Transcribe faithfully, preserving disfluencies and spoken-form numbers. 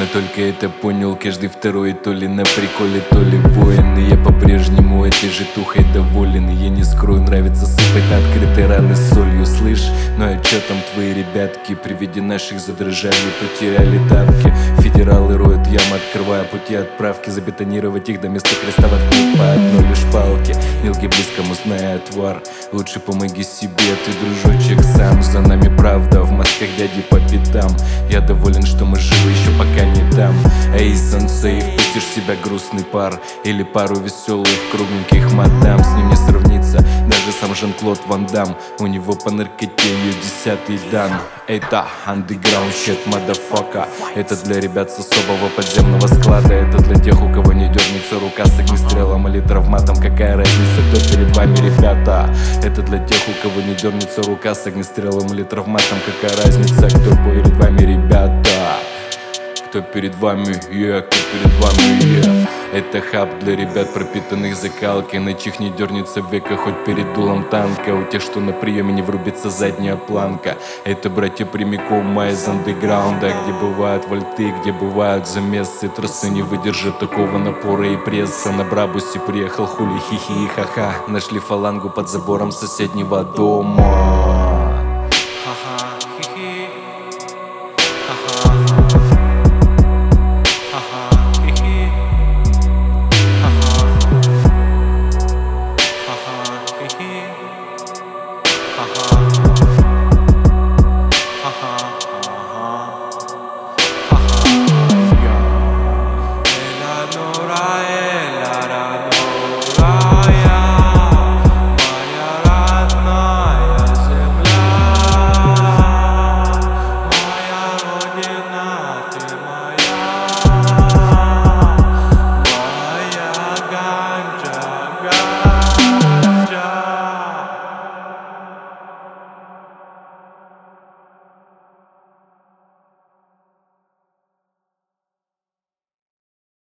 Но только это понял каждый второй, то ли на приколе, то ли воин. И я по-прежнему этой же тухой доволен. И я не скрою, нравится сыпать на открытые раны солью, слышь? Ну а чё там твои ребятки? При виде наших задрожали, потеряли тапки. Федералы роют ямы, открывая пути отправки. Забетонировать их до места креста, воткнуть по одной лишь палке. Не лги близкому, зная отвар, лучше помоги себе, ты, дружочек, сам. За нами правда, в масках дяди по пятам. Я доволен, что мы живы, еще пока не там. Эй, сенсей, впустишь в себя грустный пар или пару веселых кругленьких мадам. С ним не сравнится даже сам Жан-Клод Ван Дам. У него по наркоте ее десятый дан. Это underground shit, motherfucker. Это для ребят с особого подземного склада. Это для тех, у кого не дернется рука с огнестрелом или травматом. Какая разница, кто перед вами, ребята? Это для тех, у кого не дернется рука с огнестрелом или травматом. Какая разница, кто перед вами, ребята? Кто перед вами, yeah, кто перед вами, yeah. Это хаб для ребят, пропитанных закалкой. На чих не дернется века, хоть перед дулом танка. У тех, что на приеме не врубится задняя планка. Это братья прямиком из андеграунда, где бывают вольты, где бывают замесы. Тросы не выдержат такого напора и пресса. На Брабусе приехал хули, хихи и ха-ха. Нашли фалангу под забором соседнего дома.